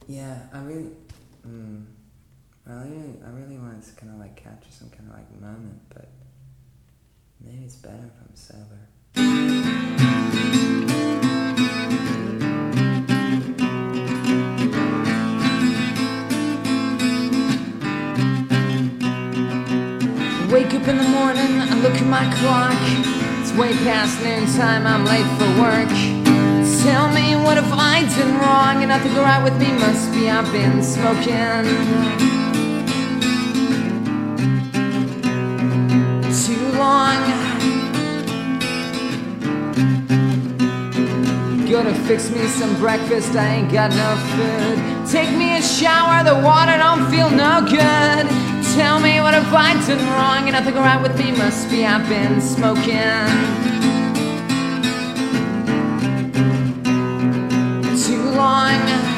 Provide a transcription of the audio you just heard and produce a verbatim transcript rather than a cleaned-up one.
Yeah, I really, mm, I really, I really wanted to kind of like capture some kind of like moment, but maybe it's better if I'm sober. Wake up in the morning, I look at my clock. It's way past noon time, I'm late for work. Tell me, what have I done wrong? And nothing go right with me, must be I've been smoking too long. Gotta fix me some breakfast, I ain't got no food. Take me a shower, the water don't feel no good. Tell me, what have I done wrong? And nothing go right with me, must be I've been smoking too long.